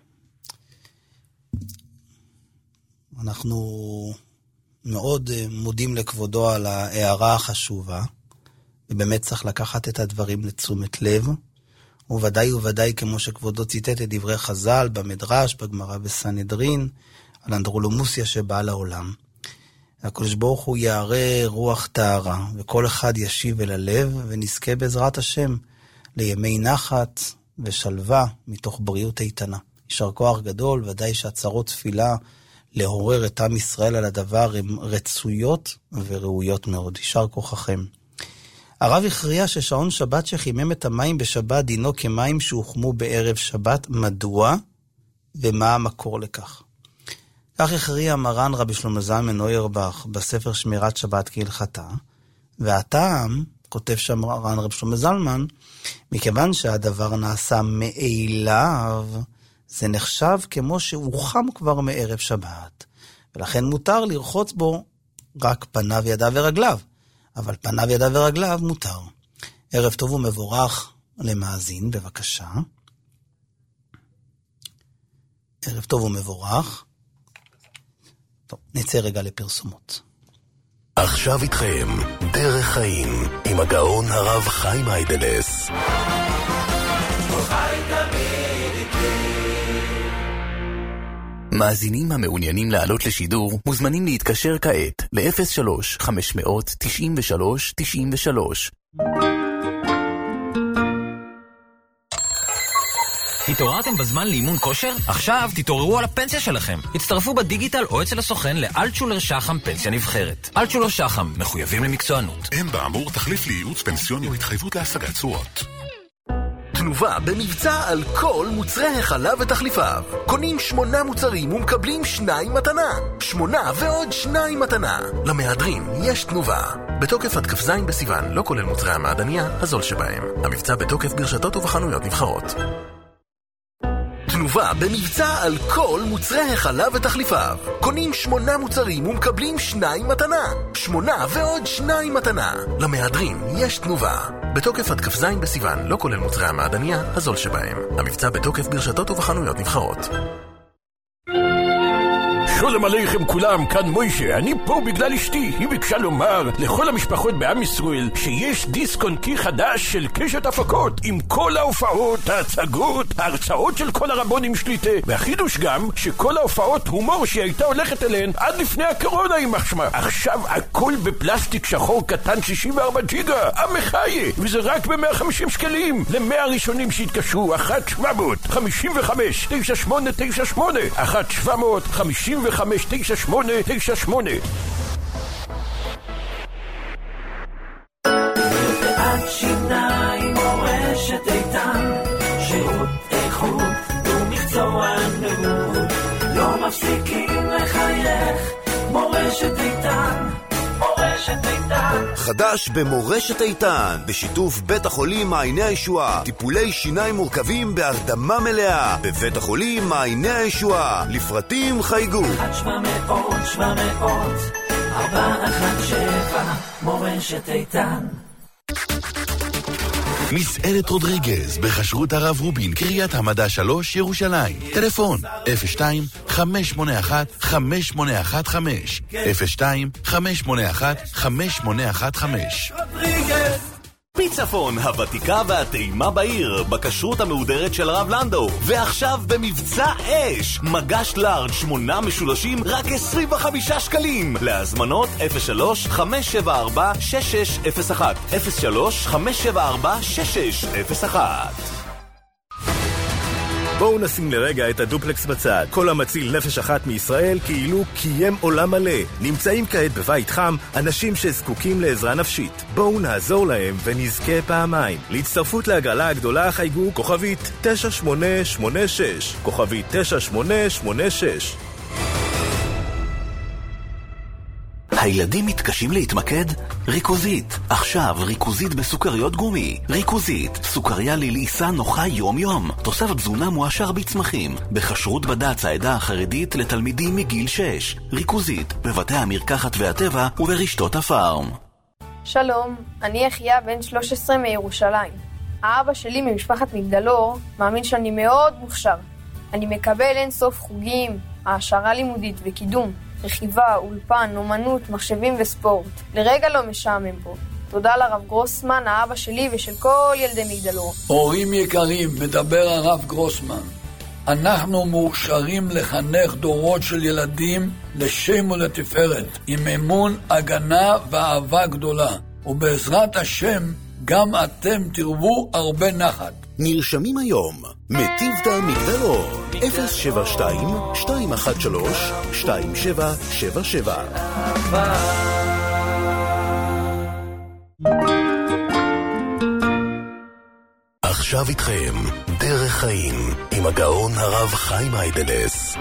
אנחנו מאוד מודים לכבודו על ההערה החשובה, ובאמת צריך לקחת את הדברים לתשומת לב, וודאי כמו שכבודו ציטט את דברי חז"ל במדרש, בגמרא בסנהדרין, על אנדרלמוסיה שבאה לעולם. הקדוש ברוך הוא יערה רוח טהרה, וכל אחד ישיב אל הלב, ונזכה בעזרת השם לימי נחת ושלווה מתוך בריאות איתנה. יישר כוח גדול, ודאי שהצהרות תפילה לעורר את עם ישראל על הדבר הן רצויות וראויות מאוד. יישר כוחכם. הרב הכריע ששעון שבת שחימם את המים בשבת דינו כמים שהוחמו בערב שבת. מדוע ומה המקור לכך? כך הכריע מרן רבי שלמה זלמן אוירבך בספר שמירת שבת כהלכתה, והטעם, כותב שם מרן רבי שלמה זלמן, מכיוון שהדבר נעשה מאליו, זה נחשב כמו שהוא חם כבר מערב שבת, ולכן מותר לרחוץ בו רק פניו, ידיו ורגליו, אבל פניו, ידיו ורגליו מותר. ערב טוב ומבורך למאזין, בבקשה. ערב טוב ומבורך. טוב, נצא רגע לפרסומות. עכשיו איתכם, דרך חיים, עם הגאון הרב חיים היידלס. מאזינים המעוניינים לעלות לשידור מוזמנים להתקשר כעת ל-03-593-93-93. התעוררתם בזמן לאימון כושר? עכשיו תתעוררו על הפנסיה שלכם. הצטרפו בדיגיטל או אצל הסוכן לאלטשולר שחם פנסיה נבחרת. אלטשולר שחם, מחויבים למקצוענות. אין באמור תחליף לייעוץ פנסיוני או התחייבות להשגת תשואות. תנובה במבצע על כל מוצרי החלב ותחליפיו. קונים 8 מוצרים ומקבלים 2 מתנה. 8 ועוד 2 מתנה. למהדרין יש תנובה. בתוקף עד כ"ז בסיוון, לא כולל מוצרי המעדניה, הזול שבהם. המבצע בתוקף ברשתות ובחנויות נבחרות. תנובה במבצע על כל מוצרי החלב ותחליפיו. קונים 8 מוצרים ומקבלים 2 מתנה. 8 ועוד 2 מתנה. למהדרין יש תנובה. בתוקף עד כ"ז בסיוון, לא כולל מוצרי המעדניה, הזול שבהם. המבצע בתוקף ברשתות ובחנויות נבחרות. שלום עליכם כולם, כאן מוישה. אני פה בגלל אשתי. היא ביקשה לומר לכל המשפחות בעם ישראל שיש דיסק און-קי חדש של קשת הפקות עם כל ההופעות, ההצגות, ההרצאות של כל הרבונים שליטה, והחידוש גם שכל ההופעות הומור שהיא הייתה הולכת אליהן עד לפני הקורונה עם מחשמה. עכשיו הכל בפלסטיק שחור קטן 64 ג'יגה, המחיה, וזה רק ב-150 שקלים ל100 הראשונים שהתקשרו. 1-700-55-9898 1-700-55-9898. מרפאת שיניים מורשת איתן, שירות איכות ומקצוענות, לא מפסיקים לחייך. מורשת איתן, מורשת איתן. חדש במורשת איתן, בשיתוף בית החולים מעייני הישועה, טיפולי שיניים מורכבים בהרדמה מלאה. בבית החולים מעייני הישועה, לפרטים חייגו 1-700-700-417 מורשת איתן. מסעדת רודריגז בחשרות הרב רובין, קריית המדע 3, ירושלים. טלפון 02-581-5815 02-581-5815. פיצפון, הוותיקה והטעימה בעיר, בכשרות המהודרת של הרב לנדו. ועכשיו במבצע אש, מגש לארג' 8 משולשים רק 25 שקלים. להזמנות 03-574-6601 03-574-6601. בואו נשים לרגע את הדופלקס בצד. כל המציל נפש אחת מישראל כאילו קיים עולם מלא. נמצאים כעת בבית חם אנשים שזקוקים לעזרה נפשית. בואו נעזור להם ונזכה פעמיים. להצטרפות להגרלה הגדולה חייגו כוכבית 9886 כוכבית 9886. הילדים מתקשים להתמקד? ריכוזית. עכשיו ריכוזית בסוכריות גומי. ריכוזית, סוכריה ללעיסה נוחה יום יום. תוסף תזונה מועשר בצמחים. בכשרות בד"ץ העדה החרדית לתלמידים מגיל 6. ריכוזית, בבתי המרקחת והטבע וברשתות הפארם. שלום, אני אחיה בן 13 מירושלים. האבא שלי ממשפחת מגדלור מאמין שאני מאוד מוכשר. אני מקבל אין סוף חוגים, העשרה לימודית וקידום. רכיבה, אולפן, אומנות, מחשבים וספורט. לרגע לא משעמם פה. תודה לרב גרוסמן, האבא שלי ושל כל ילדי מגדלור. הורים יקרים, מדבר הרב גרוסמן. אנחנו מאושרים לחנך דורות של ילדים לשם ולתפארת, עם אמון, הגנה ואהבה גדולה. ובעזרת השם, גם אתם תרבו הרבה נחת. נרשמים היום, מטיבתא מגדלור 072-213-2777. עכשיו איתכם דרך חיים עם הגאון הרב חיים היידלס.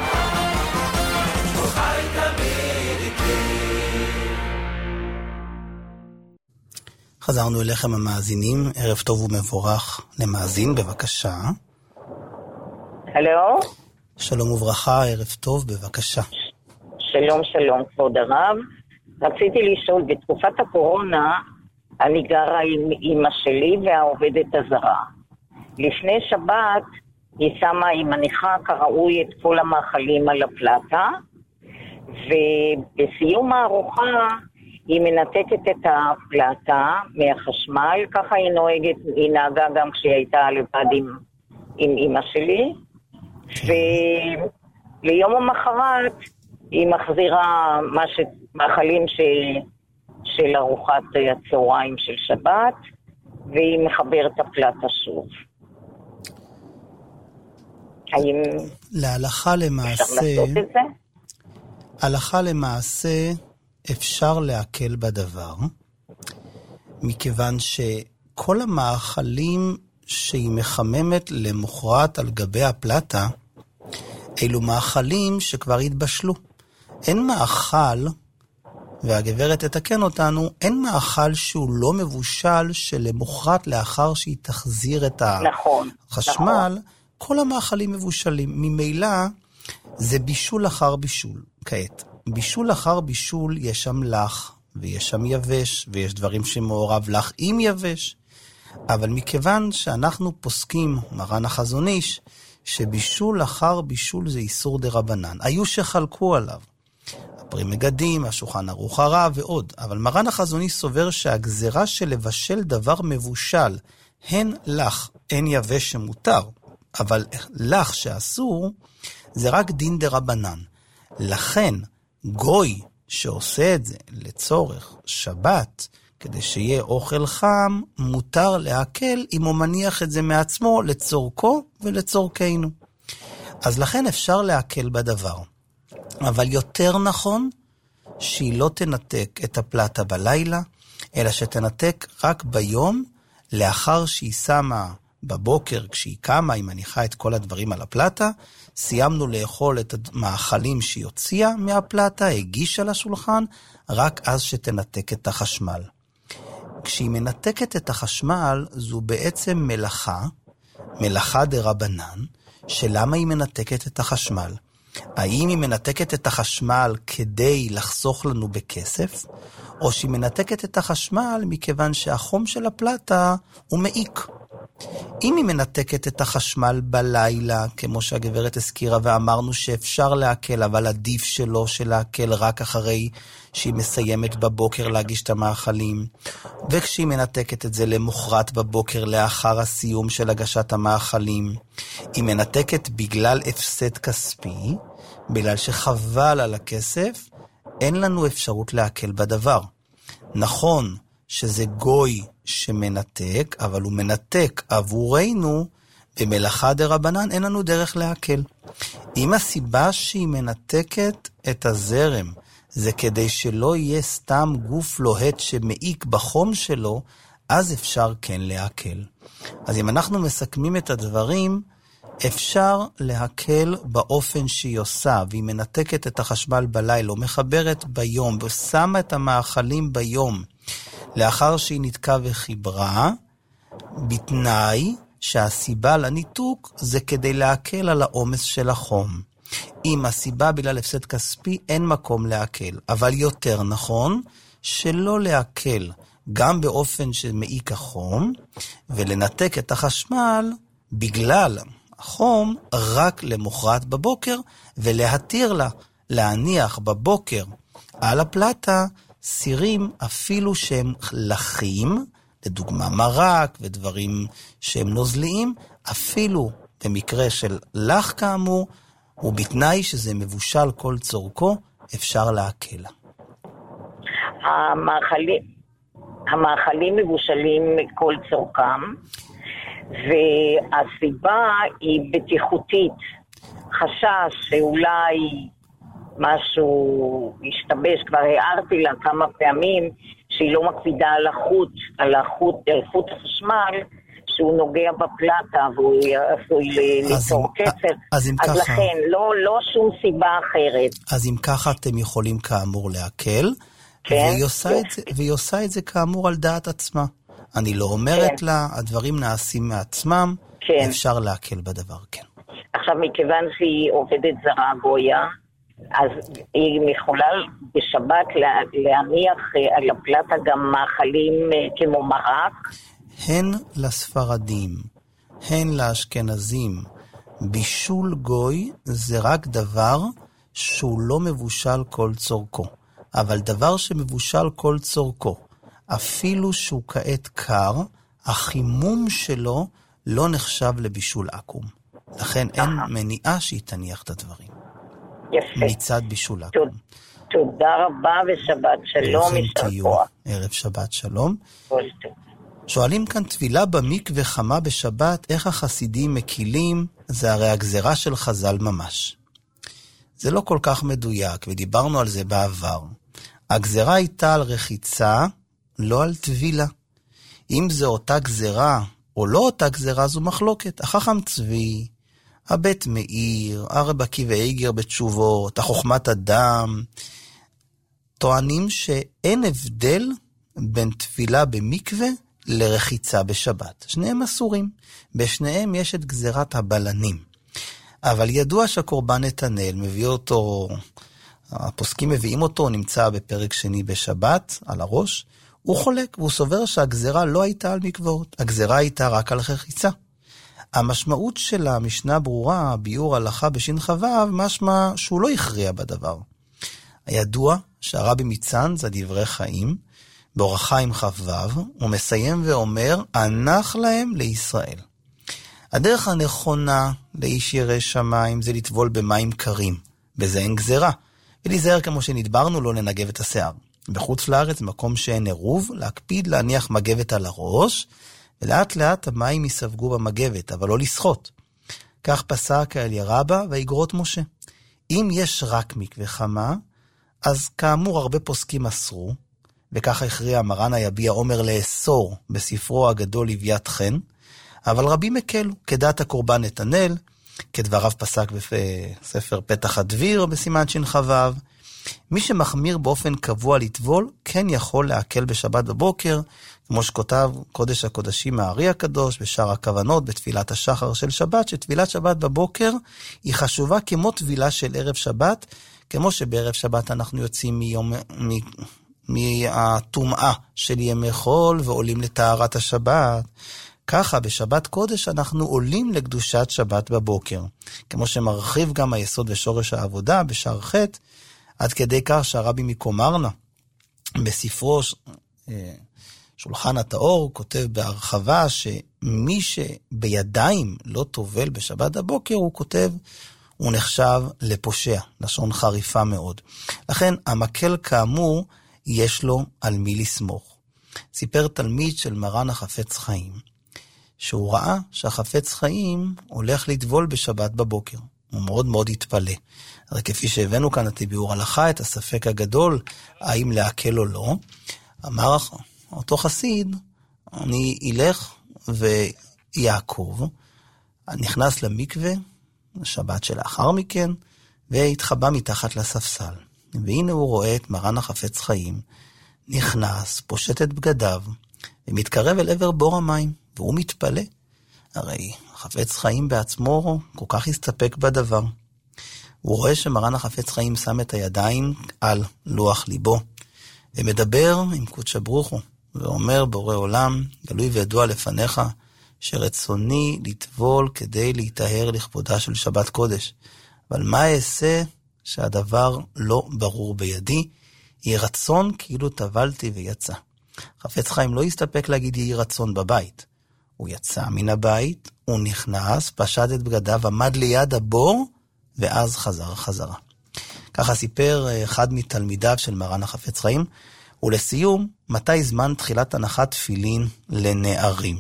חזרנו אליכם המאזינים, ערב טוב ומבורך למאזין, בבקשה. הלו? שלום וברכה, ערב טוב, בבקשה. שלום, שלום, כבוד הרב. רציתי לשאול, בתקופת הקורונה אני גרה עם אמא שלי והעובדת הזרה. לפני שבת היא מניחה כראוי את כל המאכלים על הפלטה, ובסיום הארוחה היא מנתקת את הפלטה מהחשמל, ככה היא נהגה גם כשהיא הייתה לבד עם אמא שלי, וליום המחרת היא מחזירה מאכלים של ארוחת הצהריים של שבת, והיא מחברת את הפלטה שוב. האם להלכה למעשה, אפשר לעשות את זה? הלכה למעשה אפשר להקל בדבר, מכיוון שכל המאכלים שהיא מחממת למוחרת על גבי הפלטה, אלו מאכלים שכבר התבשלו. אין מאכל, והגברת תתקן אותנו, אין מאכל שהוא לא מבושל שלמוחרת לאחר שהיא תחזיר את החשמל, כל המאכלים מבושלים. ממילא זה בישול אחר בישול. כעת, בישול אחר בישול יש שם לח, ויש שם יבש, ויש דברים שמעורב לח עם יבש. אבל מכיוון שאנחנו פוסקים, מרן החזון איש, שבישול אחר בישול זה איסור דרבנן. היו שחלקו עליו. הפרי מגדים, השולחן ערוך הרב ועוד. אבל מרן החזון איש סובר שהגזרה של לבשל דבר מבושל, הן לח, הן יבש שמותר, אבל לח שאסור, זה רק דין דרבנן. לכן, גוי שעושה את זה לצורך שבת, כדי שיהיה אוכל חם, מותר להקל אם הוא מניח את זה מעצמו לצורכו ולצורכנו. אז לכן אפשר להקל בדבר. אבל יותר נכון שהיא לא תנתק את הפלטה בלילה, אלא שתנתק רק ביום, לאחר שהיא שמה בבוקר, כשהיא קמה, היא מניחה את כל הדברים על הפלטה, סיימנו לאכול את המאכלים שהיא הוציאה מהפלטה, הגישה לשולחן, רק אז שתנתק את החשמל. כשהיא מנתקת את החשמל, זו בעצם מלאכה דרבנן, שלמה היא מנתקת את החשמל? האם היא מנתקת את החשמל כדי לחסוך לנו בכסף, או שהיא מנתקת את החשמל מכיוון שהחום של הפלטה הוא מעיק? אם היא מנתקת את החשמל בלילה, כמו שהגברת הזכירה ואמרנו שאפשר להקל, אבל עדיף שלא שלהקל רק אחרי שהיא מסיימת בבוקר להגיש את המאכלים, וכשהיא מנתקת את זה למוחרת בבוקר לאחר הסיום של הגשת המאכלים, היא מנתקת בגלל הפסד כספי, בגלל שחבל על הכסף, אין לנו אפשרות להקל בדבר. נכון שזה גוי שמנתק, אבל הוא מנתק עבורנו, במלאכה דרבנן אין לנו דרך להקל. אם הסיבה שהיא מנתקת את הזרם, זה כדי שלא יהיה סתם גוף לוהט שמעיק בחום שלו, אז אפשר כן להקל. אז אם אנחנו מסכמים את הדברים, אפשר להקל באופן שהיא עושה, והיא מנתקת את החשמל בלילה, או מחברת ביום, ושמה את המאכלים ביום, לאחר שהיא נתקה וחיברה, בתנאי שהסיבה לניתוק זה כדי להקל על העומס של החום. אם הסיבה בגלל הפסד כספי, אין מקום להקל. אבל יותר נכון שלא להקל גם באופן שמעיק החום, ולנתק את החשמל בגלל החום רק למוחרת בבוקר, ולהתיר לה להניח בבוקר על הפלטה סירים אפילו שהם לחים, לדוגמה מרק ודברים שהם נוזליים, אפילו במקרה של לח כאמור, ובתנאי שזה מבושל כל צורכו, אפשר להקל. המאכלים מבושלים כל צורכם, והסיבה היא בטיחותית. חשש שאולי משהו ישתבש, כבר הערתי לה כמה פעמים שהיא לא מקפידה על חוט החשמל, שהוא נוגע בפלטה והוא עשוי ליצור קצר. אז לכן, לא שום סיבה אחרת. אז אם ככה אתם יכולים כאמור להקל, והיא עושה את זה כאמור על דעת עצמה. אני לא אומרת לה, הדברים נעשים מעצמם, אפשר להקל בדבר, כן. עכשיו, מכיוון שהיא עובדת זרה גויה, אז היא יכולה בשבת להניח על הפלטה גם מאכלים כמו מרק? הן לספרדים, הן לאשכנזים, בישול גוי זה רק דבר שהוא לא מבושל כל צורכו. אבל דבר שמבושל כל צורכו, אפילו שהוא כעת קר, החימום שלו לא נחשב לבישול עקום. לכן אין מניעה שהיא תניח את הדברים. יפה. מצד בישול עקום. תודה רבה ושבת שלום. ערב שבת שלום. שואלים כאן, תפילה במקווה חמה בשבת, איך החסידים מקילים? זה הרי הגזרה של חז"ל ממש. זה לא כל כך מדויק, ודיברנו על זה בעבר. הגזרה הייתה על רחיצה, לא על טבילה. אם זה אותה גזרה או לא אותה גזרה, זו מחלוקת. החכם צבי, הבית מאיר, הרבקי ואיגר בתשובות, החוכמת אדם, טוענים שאין הבדל בין טבילה במקווה לרחיצה בשבת. שניהם אסורים. בשניהם יש את גזירת הבלנים. אבל ידוע שהקורבן נתנאל מביא אותו, הפוסקים מביאים אותו, הוא נמצא בפרק שני בשבת על הראש, הוא חולק והוא סובר שהגזירה לא הייתה על מקוואות, הגזירה הייתה רק על רחיצה. המשמעות של המשנה ברורה, ביור הלכה בשין חבב, משמע שהוא לא הכריע בדבר. הידוע שהרבי מצאנז, זה דברי חיים, באורח חיים חבב, הוא מסיים ואומר, ענך להם לישראל. הדרך הנכונה לאיש ירא שמיים זה לטבול במים קרים, בזה אין גזירה, ולהיזהר כמו שנדברנו לא לנגב את השיער. בחוץ לארץ, מקום שאין עירוב, להקפיד להניח מגבת על הראש, ולאט לאט המים יספגו במגבת, אבל לא לשחות. כך פסק האליה רבא ויגרות משה. אם יש רק מקווה חמה, אז כאמור הרבה פוסקים אסרו, וככה הכריע מרן היביע עומר לאסור בספרו הגדול לוויית חן, אבל רבים הקלו, כדעת הקורבן נתנאל, כדבריו פסק בספר פתח הדביר בסימן שין חבב, מי שמחמיר באופן קבוע לטבול, כן יכול להקל בשבת בבוקר, כמו שכותב קודש הקודשים הארי הקדוש, בשאר הכוונות, בתפילת השחר של שבת, שתפילת שבת בבוקר היא חשובה כמו תפילה של ערב שבת, כמו שבערב שבת אנחנו יוצאים מהטומאה של ימי חול, ועולים לטהרת השבת. ככה בשבת קודש אנחנו עולים לקדושת שבת בבוקר, כמו שמרחיב גם היסוד ושורש העבודה בשער ח', עד כדי כך שהרבי מקומרנה, בספרו שולחן התאור, כותב בהרחבה שמי שבידיים לא טובל בשבת הבוקר, הוא כותב, הוא נחשב לפושע, לשון חריפה מאוד. לכן המקל כאמור, יש לו על מי לסמוך. סיפר תלמיד של מרן החפץ חיים, שהוא ראה שהחפץ חיים הולך לטבול בשבת בבוקר. הוא מאוד מאוד התפלא. הרי כפי שהבאנו כאן את ביאור הלכה, את הספק הגדול, האם להקל או לא, אמר אותו חסיד, אני אלך ויעקב, נכנס למקווה, שבת שלאחר מכן, והתחבא מתחת לספסל. והנה הוא רואה את מרן החפץ חיים, נכנס, פושט את בגדיו, ומתקרב אל עבר בור המים, והוא מתפלא. הרי החפץ חיים בעצמו כל כך הסתפק בדבר. הוא רואה שמרן החפץ חיים שם את הידיים על לוח ליבו, ומדבר עם קודש ברוך הוא, ואומר בורא עולם, גלוי וידוע לפניך, שרצוני לטבול כדי להיטהר לכבודה של שבת קודש. אבל מה אעשה שהדבר לא ברור בידי? יהי רצון כאילו טבלתי ויצא. חפץ חיים לא הסתפק להגיד יהי רצון בבית. הוא יצא מן הבית, הוא נכנס, פשט את בגדיו, עמד ליד הבור, ואז חזר חזרה. ככה סיפר אחד מתלמידיו של מרן החפץ חיים, ולסיום, מתי זמן תחילת הנחת תפילין לנערים?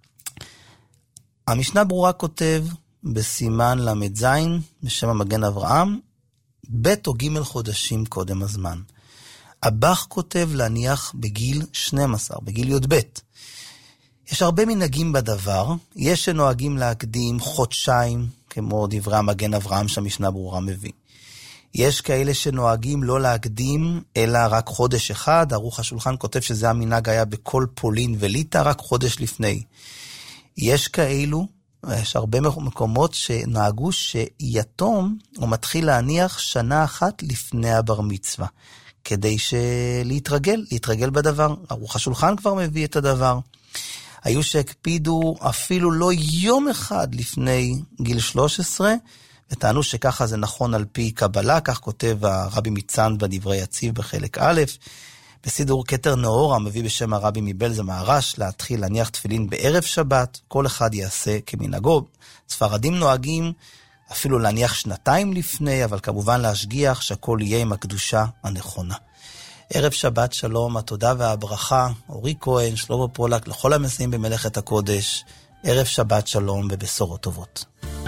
המשנה ברורה כותב בסימן למד זין, בשם המגן אברהם, ב' או ג' חודשים קודם הזמן. הבח כותב להניח בגיל 12, בגיל י"ב. יש הרבה מנהגים בדבר, יש שנוהגים להקדים חודשיים, כמו דברי המגן אברהם שהמשנה ברורה מביא. יש כאלה שנוהגים לא להקדים, אלא רק חודש אחד, ערוך השולחן כותב שזה המנהג היה בכל פולין וליטא, רק חודש לפני. יש כאלו, יש הרבה מקומות שנהגו שיתום, הוא מתחיל להניח שנה אחת לפני הבר מצווה, כדי להתרגל בדבר. ערוך השולחן כבר מביא את הדבר. היו שהקפידו אפילו לא יום אחד לפני גיל 13, וטענו שככה זה נכון על פי קבלה, כך כותב הרבי מצאנז בדברי יציב בחלק א', בסידור כתר נאורה מביא בשם הרבי מבלז המהר"ש להתחיל להניח תפילין בערב שבת, כל אחד יעשה כמנהגו. ספרדים נוהגים אפילו להניח שנתיים לפני, אבל כמובן להשגיח שהכל יהיה עם הקדושה הנכונה. ערב שבת שלום, התודה והברכה, אורי כהן, שלמה פולק, לכל המסייעים במלאכת הקודש, ערב שבת שלום ובשורות טובות.